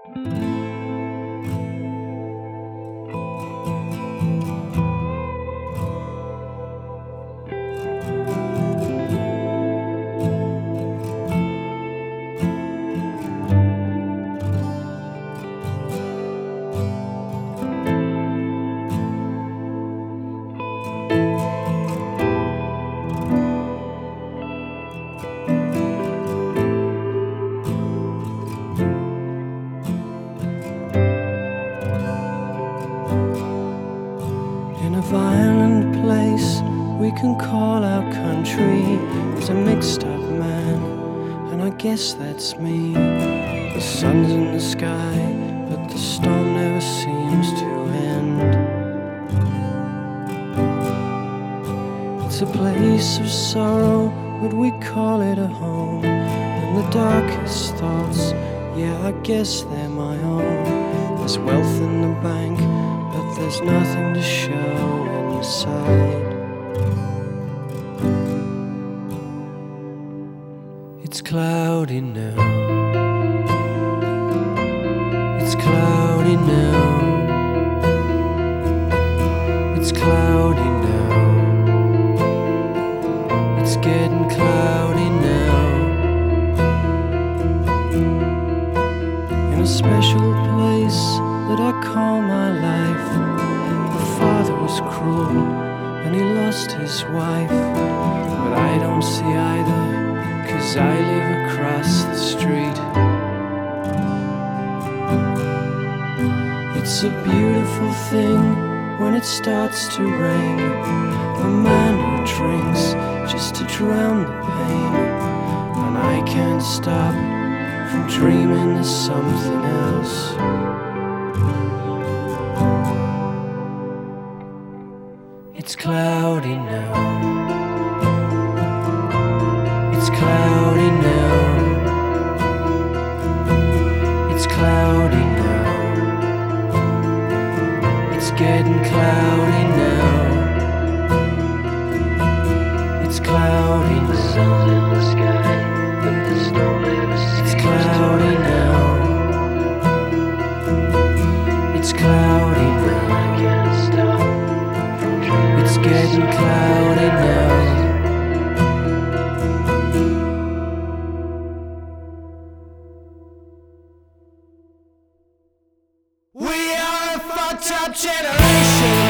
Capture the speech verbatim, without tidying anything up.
In a violent place we can call our country is a mixed up man, and I guess that's me. The sun's in the sky, but the storm never seems to end. It's a place of sorrow, but we call it a home. And the darkest thoughts, yeah, I guess they're my own. There's wealth in the bank, but there's nothing to show inside. It's cloudy now. It's cloudy now. It's cloudy now. It's getting cloudy now. In a special place that I call my life, the father was cruel and he lost his wife. But I don't see either, 'cause I live across the street. It's a beautiful thing when it starts to rain. A man who drinks just to drown the pain. And I can't stop from dreaming there's something else. It's cloudy now. It's cloudy now. It's cloudy now. It's getting cloudy now. It's cloudy now. The sun's in the sky, but the storm never seems. It's cloudy now. It's cloudy now. I can't stop from dreaming. It's getting cloudy now. We are a fucked up generation.